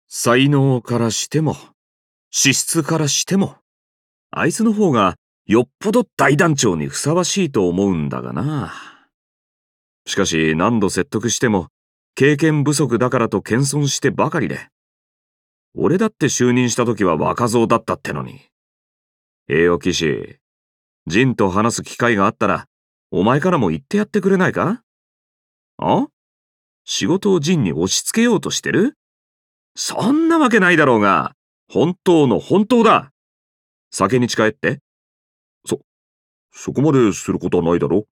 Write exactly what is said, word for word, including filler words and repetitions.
才能からしても、資質からしても、あいつの方がよっぽど大団長にふさわしいと思うんだがな。しかし何度説得しても、経験不足だからと謙遜してばかりで。俺だって就任した時は若造だったってのに。栄養騎士、ジンと話す機会があったら、お前からも言ってやってくれないか？あ？仕事をジンに押し付けようとしてる？そんなわけないだろうが、本当の本当だ。酒に誓えって？ そ、そこまですることはないだろ。